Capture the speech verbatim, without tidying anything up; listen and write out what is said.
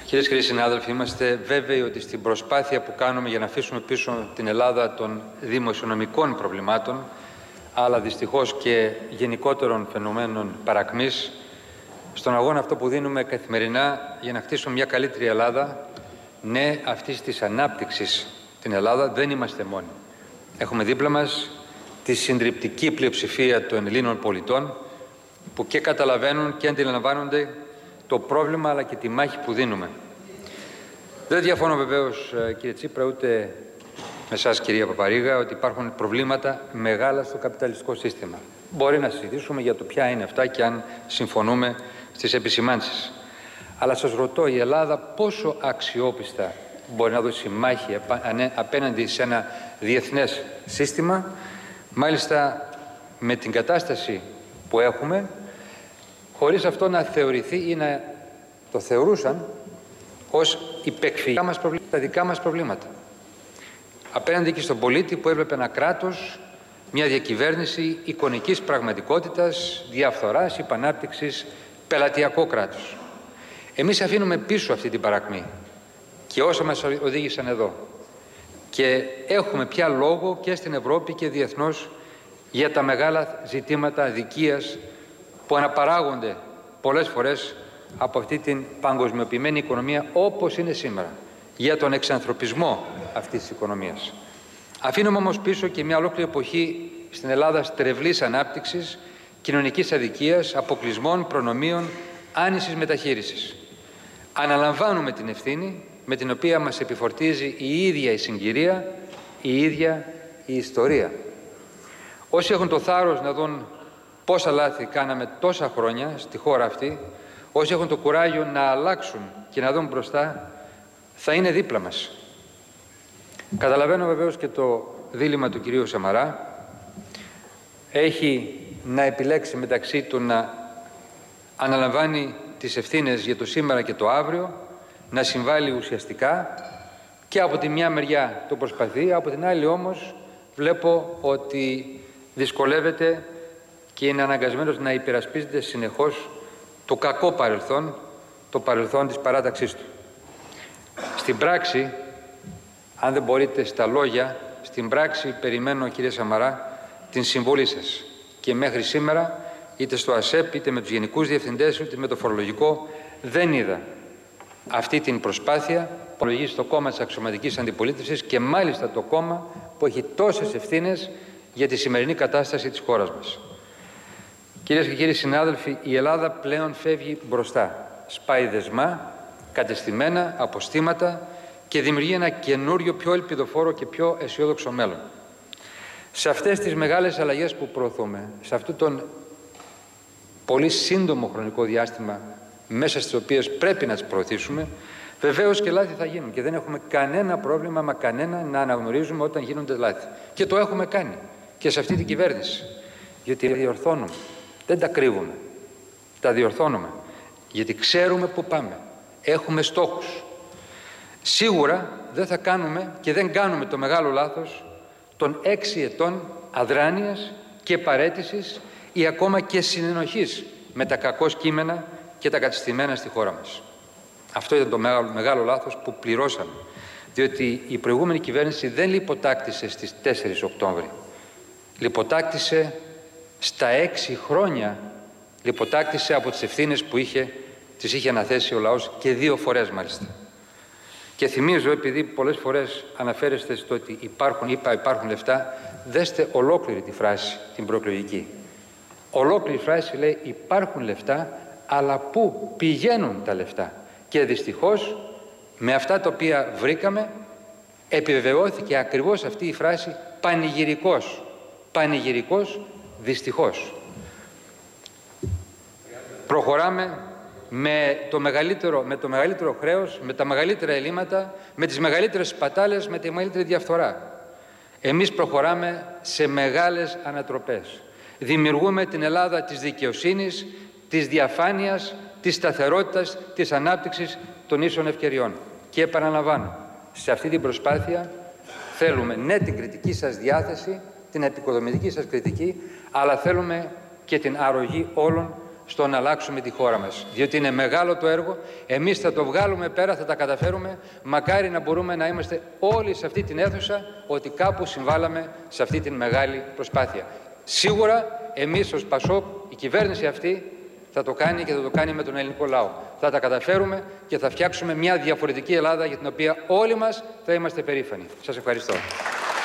Κυρίες και κύριοι συνάδελφοι, είμαστε βέβαιοι ότι στην προσπάθεια που κάνουμε για να αφήσουμε πίσω την Ελλάδα των δημοσιονομικών προβλημάτων, αλλά δυστυχώς και γενικότερων φαινομένων παρακμής, στον αγώνα αυτό που δίνουμε καθημερινά για να χτίσουμε μια καλύτερη Ελλάδα, ναι, αυτής της ανάπτυξης την Ελλάδα, δεν είμαστε μόνοι. Έχουμε δίπλα μας τη συντριπτική πλειοψηφία των Ελλήνων πολιτών που και καταλαβαίνουν και αντιλαμβάνονται το πρόβλημα αλλά και τη μάχη που δίνουμε. Δεν διαφωνώ βεβαίως, κύριε Τσίπρα, ούτε με εσάς, κυρία Παπαρίγα, ότι υπάρχουν προβλήματα μεγάλα στο καπιταλιστικό σύστημα. Μπορεί να συζητήσουμε για το ποια είναι αυτά και αν συμφωνούμε στις επισημάνσεις. Αλλά σας ρωτώ, η Ελλάδα πόσο αξιόπιστα μπορεί να δώσει μάχη απέναντι σε ένα διεθνές σύστημα, μάλιστα με την κατάσταση που έχουμε, χωρίς αυτό να θεωρηθεί ή να το θεωρούσαν ως υπεκφυγή μας προβλήματα, τα δικά μας προβλήματα. Απέναντι και στον πολίτη που έβλεπε ένα κράτος, μια διακυβέρνηση εικονικής πραγματικότητας, διαφθοράς, υπανάπτυξης, πελατειακό κράτος. Εμείς αφήνουμε πίσω αυτή την παρακμή και όσα μας οδήγησαν εδώ. Και έχουμε πια λόγο και στην Ευρώπη και διεθνώς για τα μεγάλα ζητήματα αδικίας που αναπαράγονται πολλές φορές από αυτή την παγκοσμιοποιημένη οικονομία όπως είναι σήμερα, για τον εξανθρωπισμό αυτής της οικονομίας. Αφήνουμε όμως πίσω και μια ολόκληρη εποχή στην Ελλάδα στρεβλής ανάπτυξης, κοινωνικής αδικίας, αποκλεισμών, προνομίων, άνησης μεταχείρισης. Αναλαμβάνουμε την ευθύνη με την οποία μας επιφορτίζει η ίδια η συγκυρία, η ίδια η ιστορία. Όσοι έχουν το θάρρος να δουν πόσα λάθη κάναμε τόσα χρόνια στη χώρα αυτή, όσοι έχουν το κουράγιο να αλλάξουν και να δουν μπροστά, θα είναι δίπλα μας. Καταλαβαίνω βεβαίως και το δίλημμα του κυρίου Σαμαρά. Έχει να επιλέξει μεταξύ του να αναλαμβάνει τις ευθύνες για το σήμερα και το αύριο, να συμβάλλει ουσιαστικά, και από τη μια μεριά το προσπαθεί, από την άλλη όμως βλέπω ότι δυσκολεύεται και είναι αναγκασμένος να υπερασπίζεται συνεχώς το κακό παρελθόν, το παρελθόν της παράταξής του. Στην πράξη, αν δεν μπορείτε στα λόγια, στην πράξη περιμένω, κύριε Σαμαρά, την συμβολή σας. Και μέχρι σήμερα, είτε στο ΑΣΕΠ, είτε με τους γενικούς διευθυντές, είτε με το φορολογικό, δεν είδα αυτή την προσπάθεια που ολογεί στο κόμμα της αξιωματικής αντιπολίτευσης και μάλιστα το κόμμα που έχει τόσες ευθύνες για τη σημερινή κατάσταση της χώρας μας. Κυρίες και κύριοι συνάδελφοι, η Ελλάδα πλέον φεύγει μπροστά. Σπάει δεσμά, κατεστημένα, αποστήματα και δημιουργεί ένα καινούριο, πιο ελπιδοφόρο και πιο αισιόδοξο μέλλον. Σε αυτές τις μεγάλες αλλαγές που προωθούμε, σε αυτόν τον πολύ σύντομο χρονικό διάστημα μέσα στις οποίες πρέπει να τις προωθήσουμε, βεβαίως και λάθη θα γίνουν και δεν έχουμε κανένα πρόβλημα, μα κανένα, να αναγνωρίζουμε όταν γίνονται λάθη. Και το έχουμε κάνει και σε αυτή την κυβέρνηση, γιατί διορθώνουμε, δεν τα κρύβουμε, τα διορθώνουμε, γιατί ξέρουμε πού πάμε, έχουμε στόχους. Σίγουρα δεν θα κάνουμε και δεν κάνουμε το μεγάλο λάθος των έξι ετών αδράνειας και παραίτησης ή ακόμα και συνενοχής με τα κακώς κείμενα και τα κατεστημένα στη χώρα μας. Αυτό ήταν το μεγάλο, μεγάλο λάθος που πληρώσαμε, διότι η προηγούμενη κυβέρνηση δεν λιποτάκτησε στις τέσσερις Οκτώβρη. Λιποτάκτησε στα έξι χρόνια, λιποτάκτησε από τις ευθύνες που είχε, τις είχε αναθέσει ο λαός και δύο φορές μάλιστα. Και θυμίζω, επειδή πολλές φορές αναφέρεστε στο ότι υπάρχουν, είπα, υπάρχουν λεφτά, δέστε ολόκληρη τη φράση, την προεκλογική. Ολόκληρη φράση λέει υπάρχουν λεφτά, αλλά πού πηγαίνουν τα λεφτά. Και δυστυχώς με αυτά τα οποία βρήκαμε επιβεβαιώθηκε ακριβώς αυτή η φράση πανηγυρικός. Πανηγυρικός, δυστυχώς. Προχωράμε με το μεγαλύτερο, με το μεγαλύτερο χρέος, με τα μεγαλύτερα ελλείμματα, με τις μεγαλύτερες σπατάλες, με τη μεγαλύτερη διαφθορά. Εμείς προχωράμε σε μεγάλες ανατροπές. Δημιουργούμε την Ελλάδα της δικαιοσύνης, της διαφάνειας, της σταθερότητας, της ανάπτυξης των ίσων ευκαιριών. Και επαναλαμβάνω, σε αυτή την προσπάθεια θέλουμε ναι την κριτική σας διάθεση, την επικοδομητική σας κριτική, αλλά θέλουμε και την αρρωγή όλων στο να αλλάξουμε τη χώρα μας. Διότι είναι μεγάλο το έργο, εμείς θα το βγάλουμε πέρα, θα τα καταφέρουμε. Μακάρι να μπορούμε να είμαστε όλοι σε αυτή την αίθουσα, ότι κάπου συμβάλαμε σε αυτή την μεγάλη προσπάθεια. Σίγουρα εμείς ως Πασόκ, η κυβέρνηση αυτή θα το κάνει και θα το κάνει με τον ελληνικό λαό. Θα τα καταφέρουμε και θα φτιάξουμε μια διαφορετική Ελλάδα για την οποία όλοι μας θα είμαστε περήφανοι. Σας ευχαριστώ.